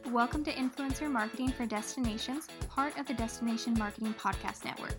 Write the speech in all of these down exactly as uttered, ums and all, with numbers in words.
Welcome to Influencer Marketing for Destinations, part of the Destination Marketing Podcast Network.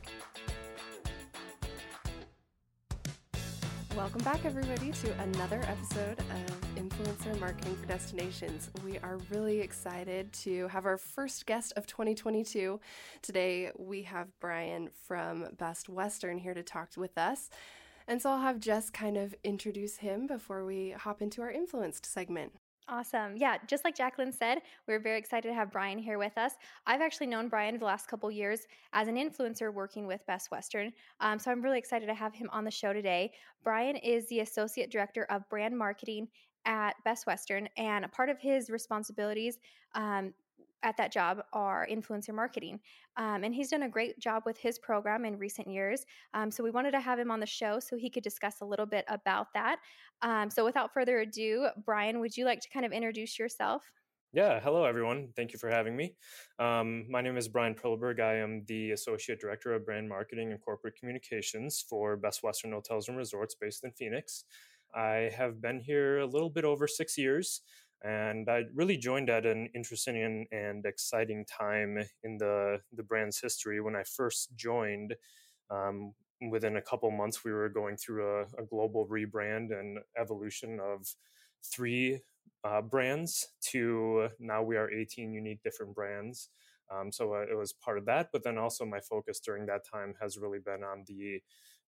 Welcome back, everybody, to another episode of Influencer Marketing for Destinations. We are really excited to have our first guest of twenty twenty-two. Today, we have Brian from Best Western here to talk with us. And so I'll have Jess kind of introduce him before we hop into our influenced segment. Awesome. Yeah, just like Jacqueline said, we're very excited to have Brian here with us. I've actually known Brian the last couple years as an influencer working with Best Western. Um, so I'm really excited to have him on the show today. Brian is the Associate Director of Brand Marketing at Best Western, and a part of his responsibilities um, at that job are influencer marketing. Um, and he's done a great job with his program in recent years. Um, so we wanted to have him on the show so he could discuss a little bit about that. Um, so without further ado, Brian, would you like to kind of introduce yourself? Yeah, hello everyone. Thank you for having me. Um, my name is Brian Prillberg. I am the Associate Director of Brand Marketing and Corporate Communications for Best Western Hotels and Resorts based in Phoenix. I have been here a little bit over six years, and I really joined at an interesting and, and exciting time in the, the brand's history. When I first joined, um, within a couple months, we were going through a, a global rebrand and evolution of three uh, brands to now we are eighteen unique different brands. Um, so uh, it was part of that. But then also my focus during that time has really been on the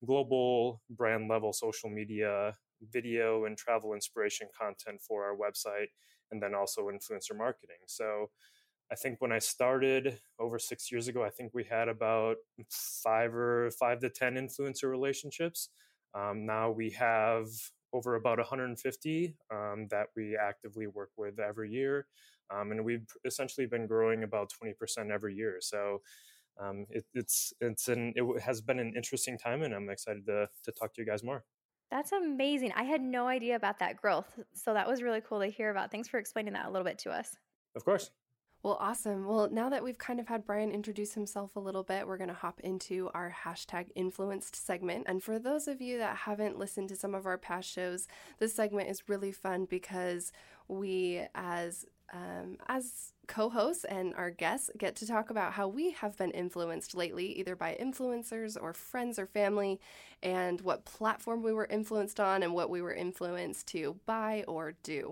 global brand level social media, video and travel inspiration content for our website, and then also influencer marketing. So I think when I started over six years ago, I think we had about five or five to ten influencer relationships. Um, now we have over about one hundred fifty um, that we actively work with every year. Um, and we've essentially been growing about twenty percent every year. So um, it, it's it's an it has been an interesting time, and I'm excited to to talk to you guys more. That's amazing. I had no idea about that growth. So that was really cool to hear about. Thanks for explaining that a little bit to us. Of course. Well, awesome. Well, now that we've kind of had Brian introduce himself a little bit, we're going to hop into our hashtag influenced segment. And for those of you that haven't listened to some of our past shows, this segment is really fun because we, as um, as co-hosts and our guests, get to talk about how we have been influenced lately, either by influencers or friends or family, and what platform we were influenced on and what we were influenced to buy or do.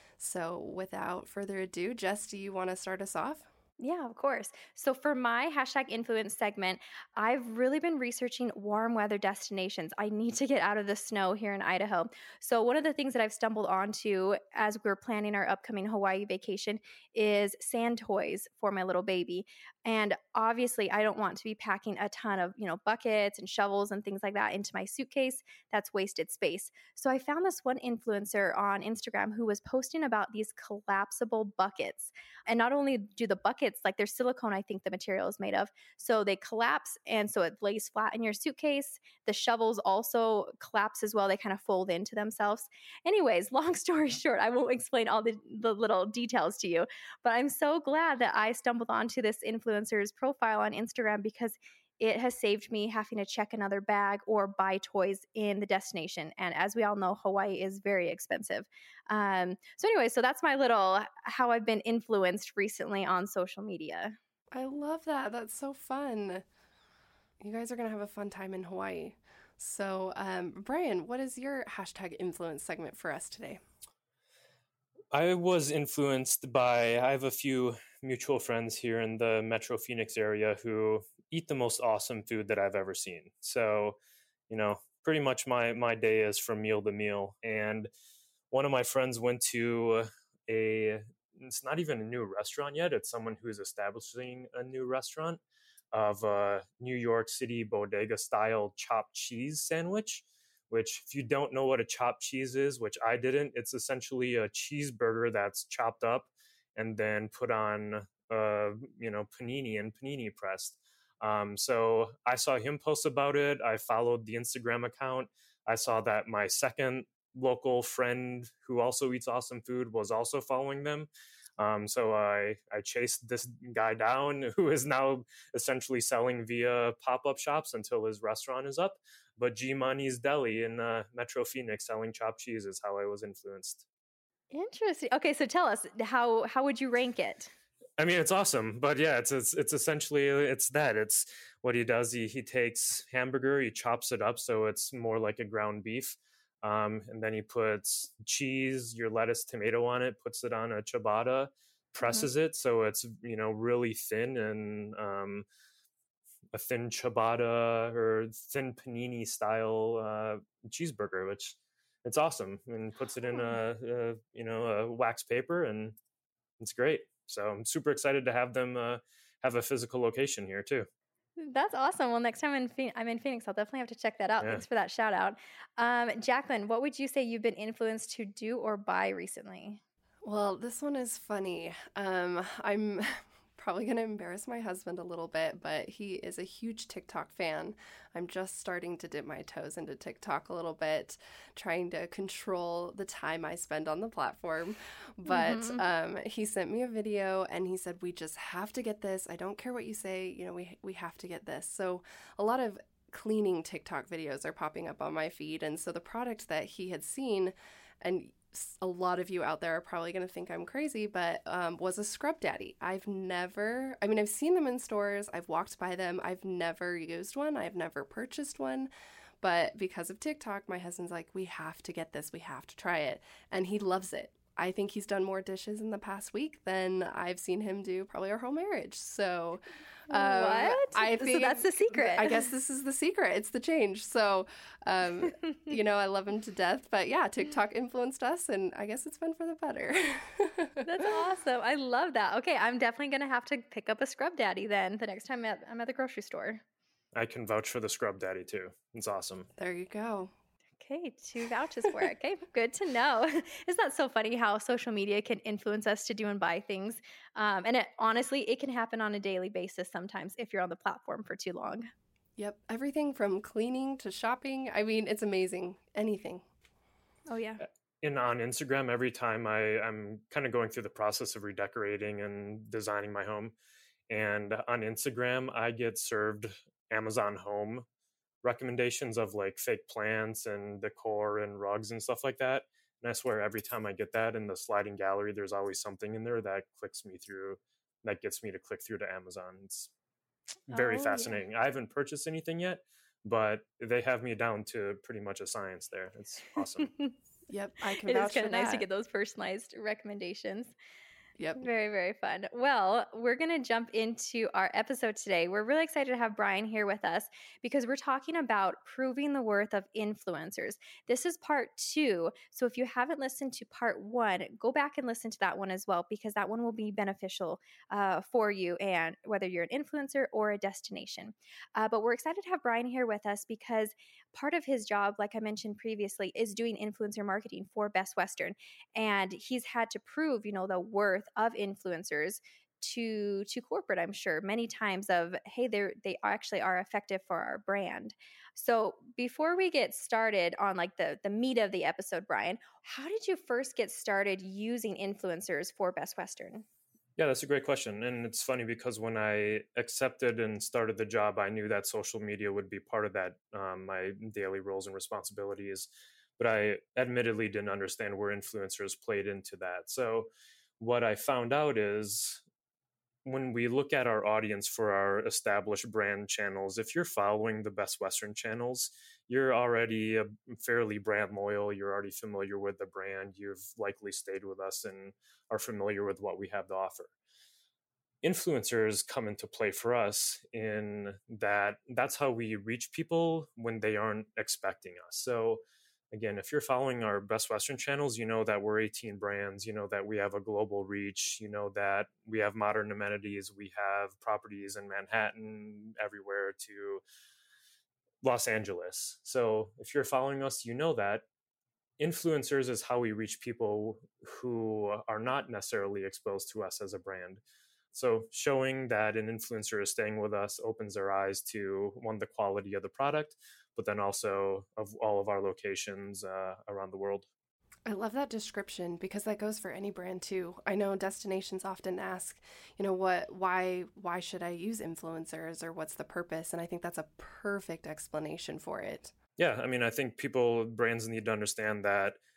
So without further ado, Jess, do you want to start us off? Yeah, of course. So for my hashtag influence segment, I've really been researching warm weather destinations. I need to get out of the snow here in Idaho. So one of the things that I've stumbled onto as we're planning our upcoming Hawaii vacation is sand toys for my little baby. And obviously, I don't want to be packing a ton of, you know, buckets and shovels and things like that into my suitcase. That's wasted space. So I found this one influencer on Instagram who was posting about these collapsible buckets. And not only do the buckets, like they're silicone, I think the material is made of, so they collapse, and so it lays flat in your suitcase. The shovels also collapse as well. They kind of fold into themselves. Anyways, long story short, I won't explain all the, the little details to you, but I'm so glad that I stumbled onto this influencer's profile on Instagram because it has saved me having to check another bag or buy toys in the destination. And as we all know, Hawaii is very expensive. Um, so anyway, so that's my little how I've been influenced recently on social media. I love that. That's so fun. You guys are going to have a fun time in Hawaii. So, um, Brian, what is your hashtag influence segment for us today? I was influenced by, I have a few mutual friends here in the Metro Phoenix area who eat the most awesome food that I've ever seen. So, you know, pretty much my, my day is from meal to meal. And one of my friends went to a, it's not even a new restaurant yet. It's someone who's establishing a new restaurant of a New York City bodega style chopped cheese sandwich, which if you don't know what a chopped cheese is, which I didn't, it's essentially a cheeseburger that's chopped up and then put on, uh, you know, panini and panini pressed. Um, so I saw him post about it. I followed the Instagram account. I saw that my second local friend who also eats awesome food was also following them. Um, so I, I chased this guy down who is now essentially selling via pop-up shops until his restaurant is up. But G Money's Deli in uh, Metro Phoenix selling chopped cheese is how I was influenced. Interesting. Okay, so tell us, how how would you rank it? I mean, it's awesome, but yeah, it's it's, it's essentially it's that. It's what he does. He he takes hamburger, he chops it up so it's more like a ground beef, um, and then he puts cheese, your lettuce, tomato on it, puts it on a ciabatta, Mhm. presses it so it's you know really thin and um, a thin ciabatta or thin panini style uh, cheeseburger, which it's awesome, and puts it in Huh. a, a you know a wax paper, and it's great. So I'm super excited to have them uh, have a physical location here too. That's awesome. Well, next time I'm in, Phoe- I'm in Phoenix, I'll definitely have to check that out. Yeah. Thanks for that shout out. Um, Jacqueline, what would you say you've been influenced to do or buy recently? Well, this one is funny. Um, I'm probably going to embarrass my husband a little bit, but he is a huge TikTok fan. I'm just starting to dip my toes into TikTok a little bit, trying to control the time I spend on the platform. But Mhm. um, he sent me a video and he said, "We just have to get this. I don't care what you say. You know, we we have to get this." So a lot of cleaning TikTok videos are popping up on my feed, and so the product that he had seen, and s- a lot of you out there are probably going to think I'm crazy, but um, was a Scrub Daddy. I've never, I mean, I've seen them in stores, I've walked by them, I've never used one, I've never purchased one. But because of TikTok, my husband's like, we have to get this, we have to try it. And he loves it. I think he's done more dishes in the past week than I've seen him do probably our whole marriage. So um, What? I So think that's the secret. I guess this is the secret. It's the change. So, um, you know, I love him to death. But yeah, TikTok influenced us, and I guess it's been for the better. That's awesome. I love that. Okay, I'm definitely going to have to pick up a Scrub Daddy then the next time at, I'm at the grocery store. I can vouch for the Scrub Daddy too. It's awesome. There you go. Okay, two vouches for it. Okay, good to know. Isn't that so funny how social media can influence us to do and buy things? Um, and it, honestly, it can happen on a daily basis sometimes if you're on the platform for too long. Yep. Everything from cleaning to shopping. I mean, it's amazing. Anything. Oh, yeah. And on Instagram, every time I, I'm kind of going through the process of redecorating and designing my home. And on Instagram, I get served Amazon Home recommendations of like fake plants and decor and rugs and stuff like that. And I swear every time I get that in the sliding gallery, there's always something in there that clicks me through, that gets me to click through to Amazon. It's very Oh, yeah. fascinating. I haven't purchased anything yet, but they have me down to pretty much a science there. It's awesome. Yep. I can It is vouch kind for of nice to that. get those personalized recommendations. Yep. Very, very fun. Well, we're going to jump into our episode today. We're really excited to have Brian here with us because we're talking about proving the worth of influencers. This is part two. So if you haven't listened to part one, go back and listen to that one as well, because that one will be beneficial uh, for you, and whether you're an influencer or a destination. Uh, but we're excited to have Brian here with us because part of his job, like I mentioned previously, is doing influencer marketing for Best Western. And he's had to prove, you know, the worth of influencers to to corporate, I'm sure, many times of, hey, they're they actually are effective for our brand. So before we get started on like the the meat of the episode, Brian, how did you first get started using influencers for Best Western? Yeah, that's a great question. And it's funny because when I accepted and started the job, I knew that social media would be part of that, um, my daily roles and responsibilities. But I admittedly didn't understand where influencers played into that. So what I found out is when we look at our audience for our established brand channels, if you're following the Best Western channels, you're already a fairly brand loyal. You're already familiar with the brand. You've likely stayed with us and are familiar with what we have to offer. Influencers come into play for us in that that's how we reach people when they aren't expecting us. So again, if you're following our Best Western channels, you know that we're eighteen brands, you know that we have a global reach, you know that we have modern amenities, we have properties in Manhattan, everywhere to Los Angeles. So if you're following us, you know that influencers is how we reach people who are not necessarily exposed to us as a brand. So showing that an influencer is staying with us opens their eyes to, one, the quality of the product, but then also of all of our locations uh, around the world. I love that description because that goes for any brand too. I know destinations often ask, you know, what, why, why should I use influencers, or what's the purpose? And I think that's a perfect explanation for it. Yeah, I mean, I think people, brands need to understand that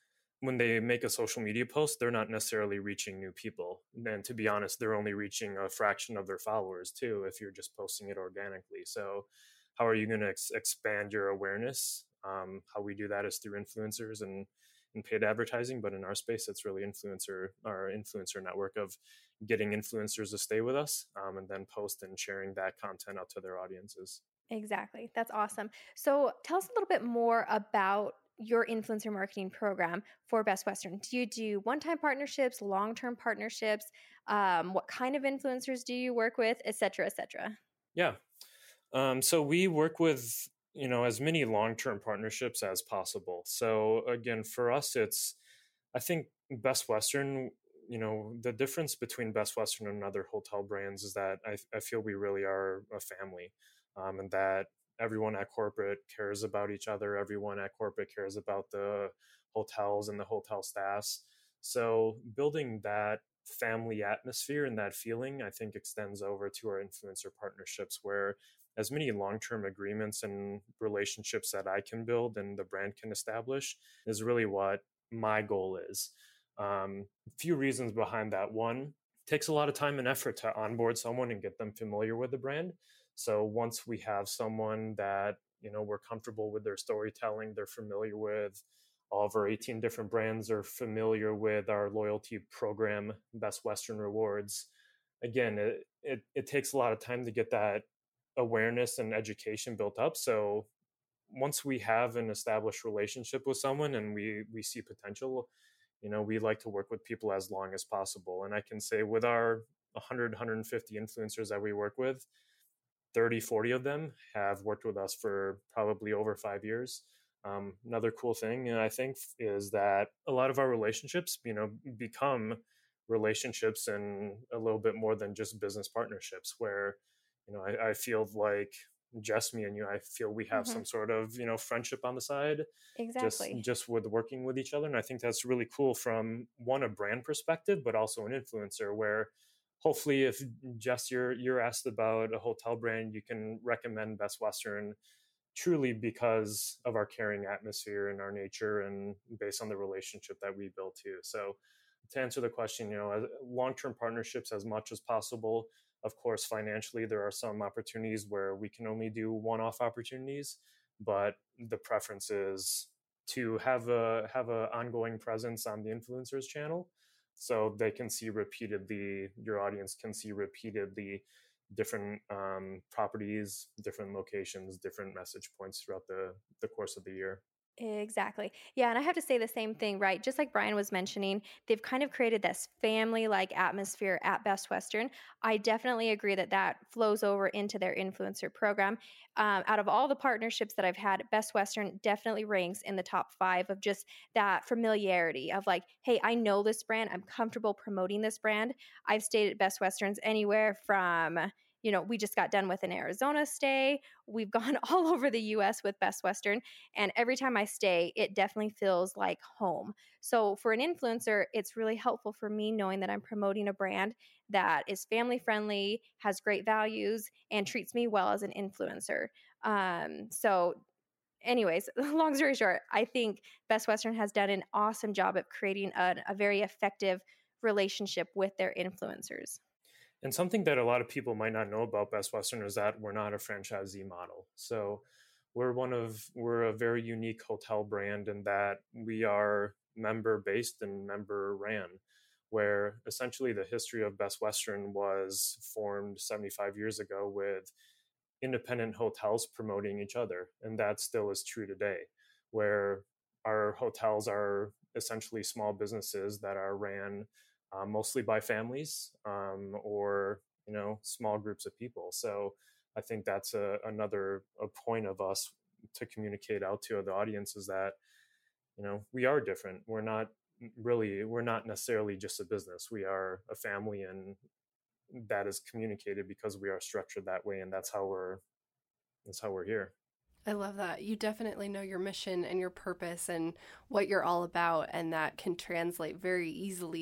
when they make a social media post, they're not necessarily reaching new people. And to be honest, they're only reaching a fraction of their followers too, if you're just posting it organically. So how are you going to ex- expand your awareness? Um, how we do that is through influencers and, and paid advertising. But in our space, it's really influencer, our influencer network of getting influencers to stay with us, um, and then post and sharing that content out to their audiences. Exactly. That's awesome. So tell us a little bit more about your influencer marketing program for Best Western. Do you do one-time partnerships, long-term partnerships? Um, what kind of influencers do you work with, et cetera, et cetera? Yeah. Um, so we work with, you know, as many long-term partnerships as possible. So again, for us, it's, I think Best Western, you know, the difference between Best Western and other hotel brands is that I, I feel we really are a family, um, and that everyone at corporate cares about each other. Everyone at corporate cares about the hotels and the hotel staffs. So building that family atmosphere and that feeling, I think, extends over to our influencer partnerships, where as many long-term agreements and relationships that I can build and the brand can establish is really what my goal is. Um, a few reasons behind that. One, it takes a lot of time and effort to onboard someone and get them familiar with the brand. So once we have someone that, you know, we're comfortable with their storytelling, they're familiar with all of our eighteen different brands, are familiar with our loyalty program, Best Western Rewards. Again, it, it, it takes a lot of time to get that awareness and education built up. So once we have an established relationship with someone and we we see potential, you know, we like to work with people as long as possible. And I can say with our one hundred, one hundred fifty influencers that we work with, thirty, forty of them have worked with us for probably over five years. Um, another cool thing, and I think, is that a lot of our relationships, you know, become relationships and a little bit more than just business partnerships, where, you know, I, I feel like just me and you, I feel we have Mm-hmm. some sort of, you know, friendship on the side, just Exactly. just with working with each other. And I think that's really cool from one, a brand perspective, but also an influencer, where hopefully if Jess, you're you're asked about a hotel brand, you can recommend Best Western truly because of our caring atmosphere and our nature and based on the relationship that we built too. So to answer the question, you know, long-term partnerships as much as possible. Of course, financially, there are some opportunities where we can only do one-off opportunities, but the preference is to have a have a ongoing presence on the influencers channel, so they can see repeatedly, your audience can see repeatedly different um, properties, different locations, different message points throughout the, the course of the year. Exactly. Yeah. And I have to say the same thing, right? Just like Brian was mentioning, they've kind of created this family like atmosphere at Best Western. I definitely agree that that flows over into their influencer program. Um, out of all the partnerships that I've had, Best Western definitely ranks in the top five of just that familiarity of like, hey, I know this brand. I'm comfortable promoting this brand. I've stayed at Best Westerns anywhere from, you know, we just got done with an Arizona stay. We've gone all over the U S with Best Western. And every time I stay, it definitely feels like home. So for an influencer, it's really helpful for me knowing that I'm promoting a brand that is family friendly, has great values, and treats me well as an influencer. Um, so anyways, long story short, I think Best Western has done an awesome job of creating a, a very effective relationship with their influencers. And something that a lot of people might not know about Best Western is that we're not a franchisee model. So we're one of, we're a very unique hotel brand in that we are member based and member ran, where essentially the history of Best Western was formed seventy-five years ago with independent hotels promoting each other. And that still is true today, where our hotels are essentially small businesses that are ran uh, mostly by families, um, or, you know, small groups of people. So I think that's a, another a point of us to communicate out to the audience, is that, you know, we are different. We're not really, we're not necessarily just a business. We are a family, and that is communicated because we are structured that way, and that's how we're that's how we're here. I love that. You definitely know your mission and your purpose and what you're all about, and that can translate very easily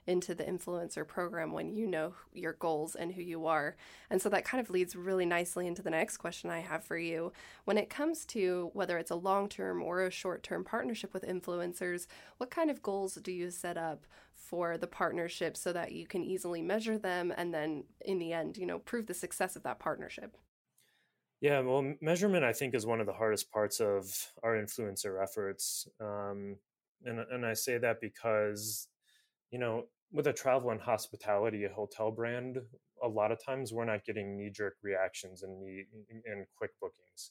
into the influencer program when you know your goals and who you are. And so that kind of leads really nicely into the next question I have for you. When it comes to whether it's a long-term or a short-term partnership with influencers, what kind of goals do you set up for the partnership so that you can easily measure them and then in the end, you know, prove the success of that partnership? Yeah, well, measurement, I think, is one of the hardest parts of our influencer efforts. Um, and, and I say that because, you know, with a travel and hospitality, a hotel brand, a lot of times we're not getting knee-jerk reactions and, knee, and quick bookings.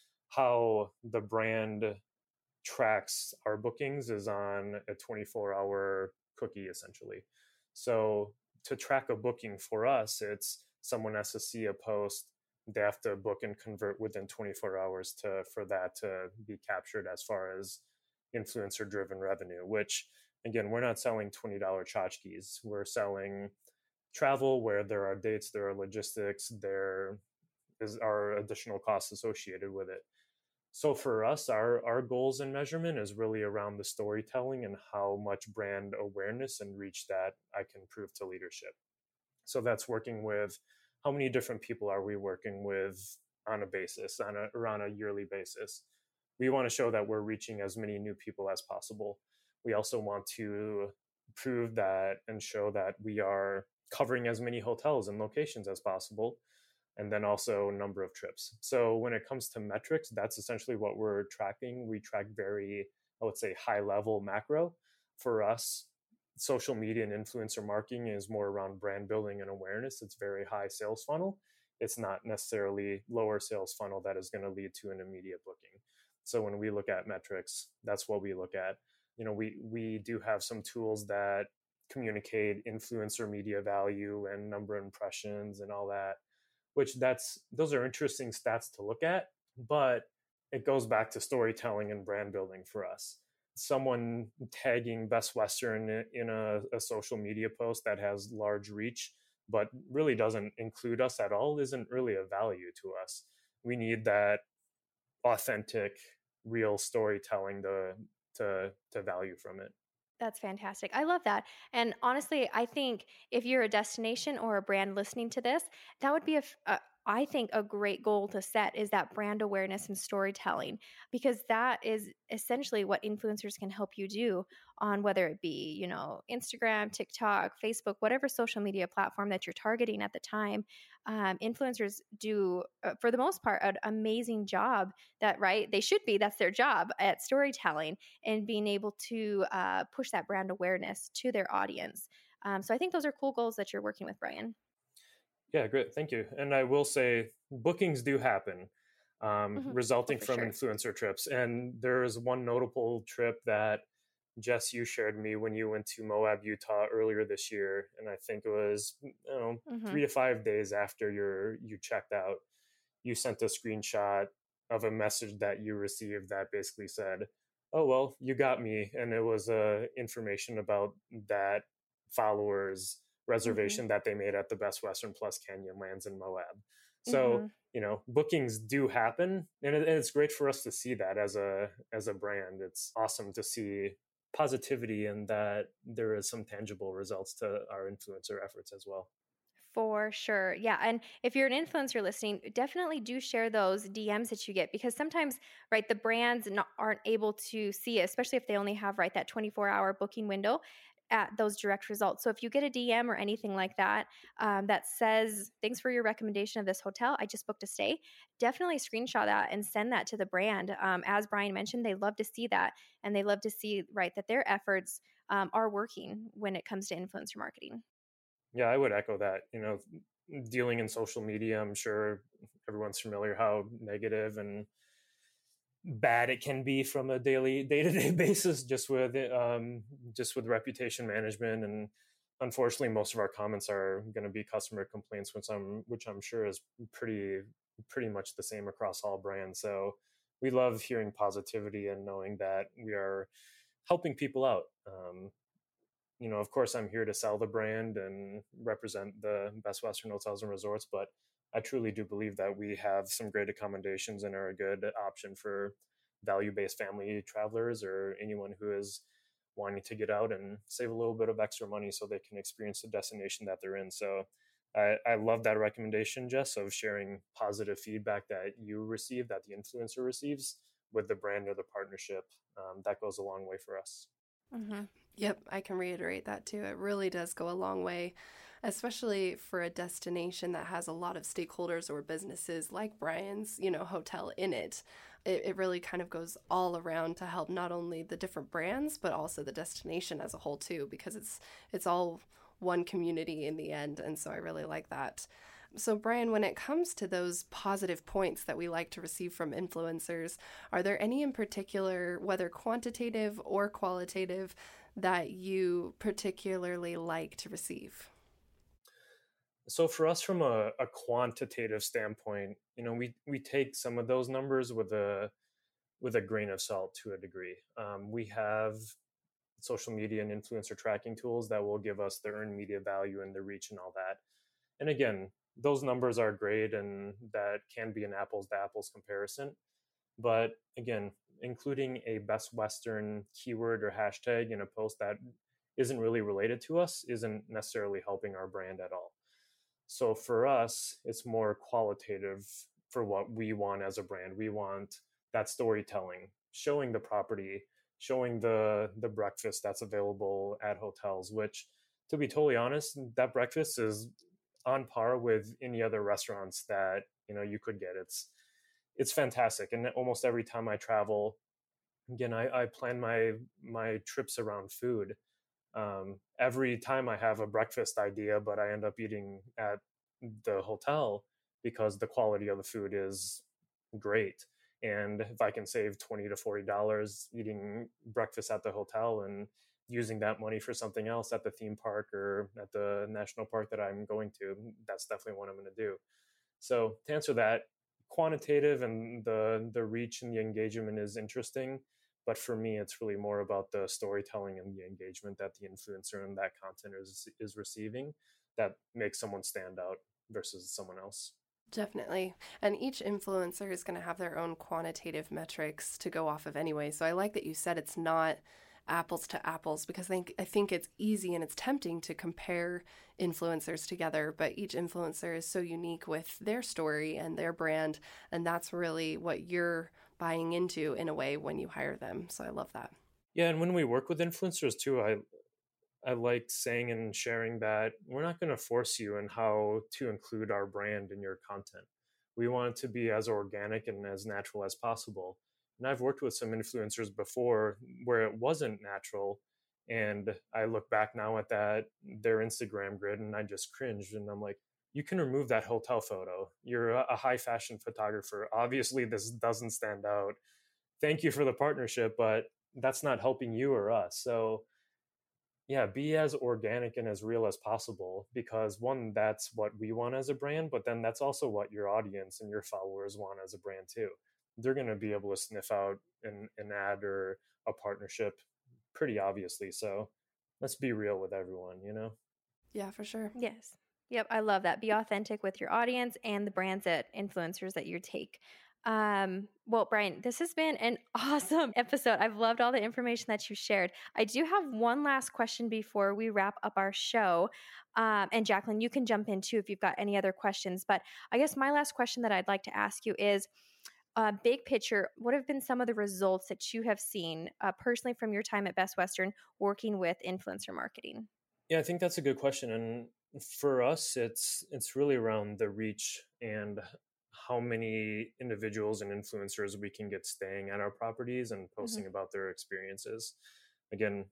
How the brand tracks our bookings is on a twenty-four hour cookie, essentially. So to track a booking for us, it's someone has to see a post, they have to book and convert within twenty-four hours to for that to be captured as far as influencer driven revenue, which again, we're not selling twenty dollar tchotchkes. We're selling travel where there are dates, there are logistics, there is are additional costs associated with it. So for us, our our goals and measurement is really around the storytelling and how much brand awareness and reach that I can prove to leadership. So that's working with how many different people are we working with on a basis, on a, or on a yearly basis. We want to show that we're reaching as many new people as possible. We also want to prove that and show that we are covering as many hotels and locations as possible, and then also number of trips. So when it comes to metrics, that's essentially what we're tracking. We track very, I would say, high level macro. For us, social media and influencer marketing is more around brand building and awareness. It's very high sales funnel. It's not necessarily lower sales funnel that is going to lead to an immediate booking. So when we look at metrics, that's what we look at. You know, we we do have some tools that communicate influencer media value and number of impressions and all that, which that's those are interesting stats to look at, but it goes back to storytelling and brand building for us. Someone tagging Best Western in a, a social media post that has large reach, but really doesn't include us at all, isn't really a value to us. We need that authentic, real storytelling to to to value from it. That's fantastic. I love that. And honestly, I think if you're a destination or a brand listening to this, that would be a, f- a I think a great goal to set is that brand awareness and storytelling, because that is essentially what influencers can help you do on whether it be, you know, Instagram, TikTok, Facebook, whatever social media platform that you're targeting at the time. Um, influencers do, uh, for the most part, an amazing job that, right? They should be, that's their job at storytelling and being able to uh, push that brand awareness to their audience. Um, so I think those are cool goals that you're working with, Brian. Yeah, great. Thank you. And I will say bookings do happen um, Mm-hmm. resulting Oh, from sure. influencer trips. And there is one notable trip that Jess, you shared me when you went to Moab, Utah earlier this year. And I think it was, you know, Mm-hmm. three to five days after your you checked out, you sent a screenshot of a message that you received that basically said, oh, well, you got me. And it was uh, information about that followers reservation Mm-hmm. that they made at the Best Western Plus Canyonlands in Moab. So, Mm-hmm. you know, bookings do happen, and, it, and it's great for us to see that as a as a brand. It's awesome to see positivity and that there is some tangible results to our influencer efforts as well. For sure. Yeah. And if you're an influencer listening, definitely do share those D Ms that you get, because sometimes, right, the brands not, aren't able to see it, especially if they only have, right, that twenty-four hour booking window at those direct results. So if you get a D M or anything like that um, that says, thanks for your recommendation of this hotel, I just booked a stay, definitely screenshot that and send that to the brand. Um, as Brian mentioned, they love to see that, and they love to see, right, that their efforts um, are working when it comes to influencer marketing. Yeah, I would echo that. You know, dealing in social media, I'm sure everyone's familiar how negative and bad it can be from a daily day-to-day basis, just with um, just with reputation management. And unfortunately, most of our comments are going to be customer complaints, which I'm which I'm sure is pretty pretty much the same across all brands. So we love hearing positivity and knowing that we are helping people out. Um, you know, of course, I'm here to sell the brand and represent the Best Western Hotels and Resorts, but I truly do believe that we have some great accommodations and are a good option for value-based family travelers or anyone who is wanting to get out and save a little bit of extra money so they can experience the destination that they're in. So I, I love that recommendation, Jess, of sharing positive feedback that you receive, that the influencer receives with the brand or the partnership. Um, that goes a long way for us. Mm-hmm. Yep, I can reiterate that too. It really does go a long way, especially for a destination that has a lot of stakeholders or businesses like Brian's, you know, hotel in it. It, it really kind of goes all around to help not only the different brands, but also the destination as a whole too, because it's it's all one community in the end. And so I really like that. So Brian, when it comes to those positive points that we like to receive from influencers, are there any in particular, whether quantitative or qualitative, that you particularly like to receive? So for us, from a, a quantitative standpoint, you know, we we take some of those numbers with a with a grain of salt to a degree. Um, we have social media and influencer tracking tools that will give us the earned media value and the reach and all that. And again, those numbers are great, and that can be an apples to apples comparison. But again, including a Best Western keyword or hashtag in a post that isn't really related to us isn't necessarily helping our brand at all. So for us, it's more qualitative for what we want as a brand. We want that storytelling, showing the property, showing the the breakfast that's available at hotels, which, to be totally honest, that breakfast is on par with any other restaurants that, you know, you could get. It's it's fantastic. And almost every time I travel, again, I, I plan my my trips around food. Um, every time I have a breakfast idea, but I end up eating at the hotel because the quality of the food is great. And if I can save twenty to forty dollars eating breakfast at the hotel and using that money for something else at the theme park or at the national park that I'm going to, that's definitely what I'm going to do. So to answer that, quantitative and the the reach and the engagement is interesting, but for me, it's really more about the storytelling and the engagement that the influencer and that content is is receiving that makes someone stand out versus someone else. Definitely. And each influencer is going to have their own quantitative metrics to go off of anyway. So I like that you said it's not apples to apples, because I think I think it's easy and it's tempting to compare influencers together, but each influencer is so unique with their story and their brand, and that's really what you're buying into in a way when you hire them. So I love that. Yeah, and when we work with influencers too, I I like saying and sharing that we're not going to force you in how to include our brand in your content. We want it to be as organic and as natural as possible. And I've worked with some influencers before where it wasn't natural. And I look back now at that, their Instagram grid, and I just cringed. And I'm like, you can remove that hotel photo. You're a high fashion photographer. Obviously, this doesn't stand out. Thank you for the partnership, but that's not helping you or us. So yeah, be as organic and as real as possible, because one, that's what we want as a brand, but then that's also what your audience and your followers want as a brand too. They're going to be able to sniff out an, an ad or a partnership pretty obviously. So let's be real with everyone, you know? Yeah, for sure. Yes. Yep. I love that. Be authentic with your audience and the brands that influencers that you take. Um, well, Brian, this has been an awesome episode. I've loved all the information that you shared. I do have one last question before we wrap up our show. Um, and Jacqueline, you can jump in too if you've got any other questions. But I guess my last question that I'd like to ask you is, uh, big picture, what have been some of the results that you have seen uh, personally from your time at Best Western working with influencer marketing? Yeah, I think that's a good question. And for us, it's it's really around the reach and how many individuals and influencers we can get staying at our properties and posting mm-hmm. about their experiences. Again,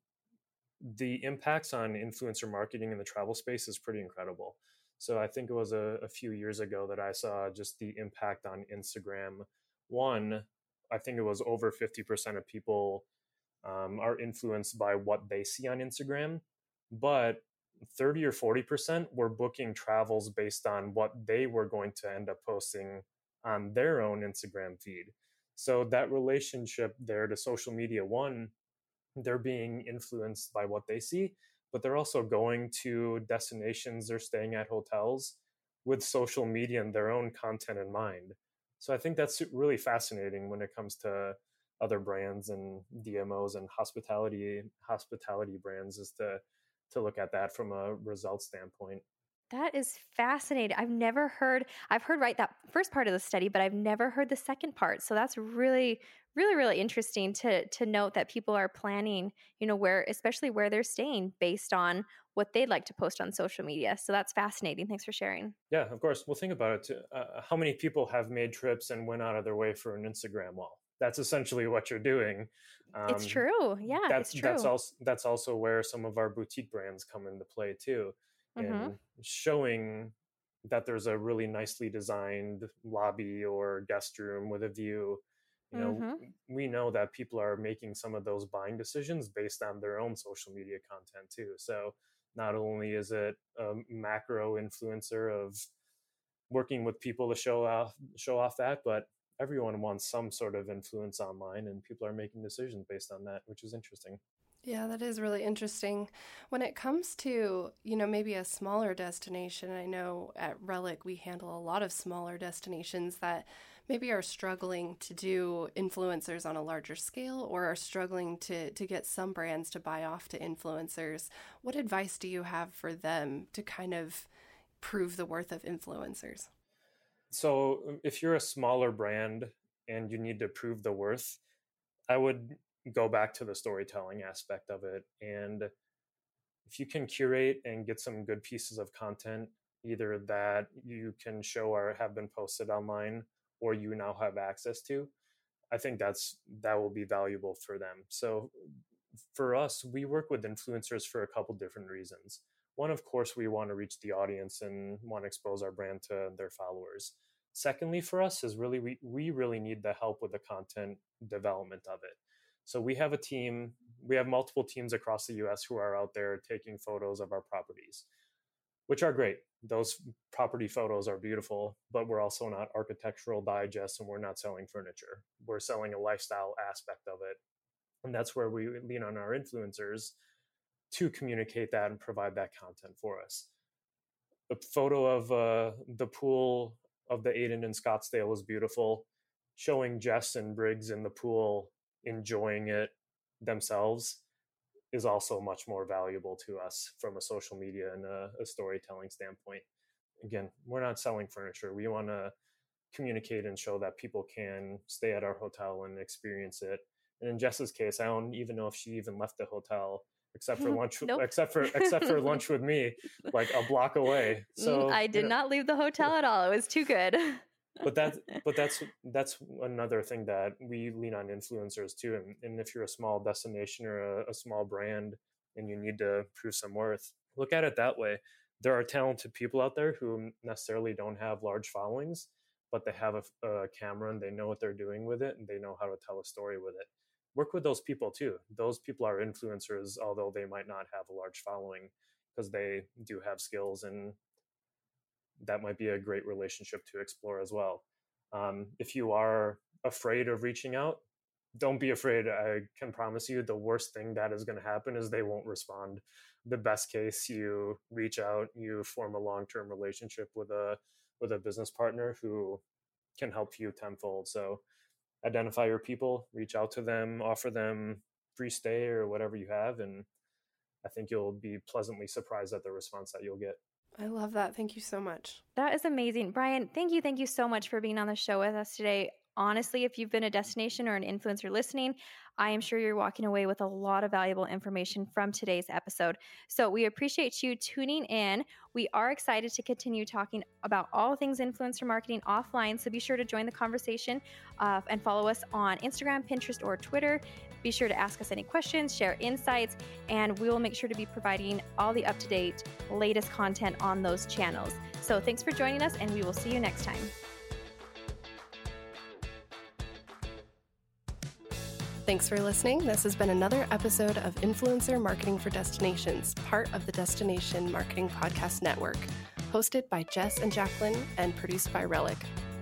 the impacts on influencer marketing in the travel space is pretty incredible. So I think it was a, a few years ago that I saw just the impact on Instagram. One, I think it was over fifty percent of people um, are influenced by what they see on Instagram, but thirty or forty percent were booking travels based on what they were going to end up posting on their own Instagram feed. So that relationship there to social media, one, they're being influenced by what they see, but they're also going to destinations, they're staying at hotels with social media and their own content in mind. So I think that's really fascinating when it comes to other brands and D M Os and hospitality hospitality brands is to to look at that from a result standpoint. That is fascinating. I've never heard, I've heard right that first part of the study, but I've never heard the second part. So that's really, really, really interesting to to note that people are planning, you know, where, especially where they're staying based on what they'd like to post on social media. So that's fascinating. Thanks for sharing. Yeah, of course. Well, think about it. Too. Uh, how many people have made trips and went out of their way for an Instagram wall? That's essentially what you're doing. Um, it's true. Yeah, that's, it's true. That's also, that's also where some of our boutique brands come into play too. And mm-hmm. showing that there's a really nicely designed lobby or guest room with a view. You know, mm-hmm. we know that people are making some of those buying decisions based on their own social media content too. So not only is it a macro influencer of working with people to show off, show off that, but everyone wants some sort of influence online, and people are making decisions based on that, which is interesting. Yeah, that is really interesting. When it comes to, you know, maybe a smaller destination, I know at Relic we handle a lot of smaller destinations that maybe are struggling to do influencers on a larger scale or are struggling to, to get some brands to buy off to influencers. What advice do you have for them to kind of prove the worth of influencers? So if you're a smaller brand and you need to prove the worth, I would go back to the storytelling aspect of it. And if you can curate and get some good pieces of content, either that you can show or have been posted online or you now have access to, I think that's that will be valuable for them. So for us, we work with influencers for a couple different reasons. One, of course, we want to reach the audience and want to expose our brand to their followers. Secondly, for us is really, we, we really need the help with the content development of it. So we have a team, we have multiple teams across the U S who are out there taking photos of our properties, which are great. Those property photos are beautiful, but we're also not Architectural Digest and we're not selling furniture. We're selling a lifestyle aspect of it. And that's where we lean on our influencers to communicate that and provide that content for us. The photo of uh, the pool of the Aiden in Scottsdale is beautiful. Showing Jess and Briggs in the pool enjoying it themselves is also much more valuable to us from a social media and a, a storytelling standpoint. Again, we're not selling furniture. We want to communicate and show that people can stay at our hotel and experience it. And in Jess's case, I don't even know if she even left the hotel except for lunch, nope. except for except for lunch with me, like a block away. So I did you know, not leave the hotel at all. It was too good. but that but that's that's another thing that we lean on influencers too. And, and if you're a small destination or a, a small brand and you need to prove some worth, look at it that way. There are talented people out there who necessarily don't have large followings, but they have a, a camera and they know what they're doing with it and they know how to tell a story with it. Work with those people too. Those people are influencers, although they might not have a large following, because they do have skills, and that might be a great relationship to explore as well. Um, if you are afraid of reaching out, don't be afraid. I can promise you the worst thing that is going to happen is they won't respond. The best case, you reach out, you form a long-term relationship with a with a business partner who can help you tenfold. So identify your people, reach out to them, offer them free stay or whatever you have. And I think you'll be pleasantly surprised at the response that you'll get. I love that. Thank you so much. That is amazing. Brian, thank you. Thank you so much for being on the show with us today. Honestly, if you've been a destination or an influencer listening, I am sure you're walking away with a lot of valuable information from today's episode. So we appreciate you tuning in. We are excited to continue talking about all things influencer marketing offline. So be sure to join the conversation uh, and follow us on Instagram, Pinterest, or Twitter. Be sure to ask us any questions, share insights, and we will make sure to be providing all the up-to-date, latest content on those channels. So thanks for joining us, and we will see you next time. Thanks for listening. This has been another episode of Influencer Marketing for Destinations, part of the Destination Marketing Podcast Network, hosted by Jess and Jacqueline and produced by Relic.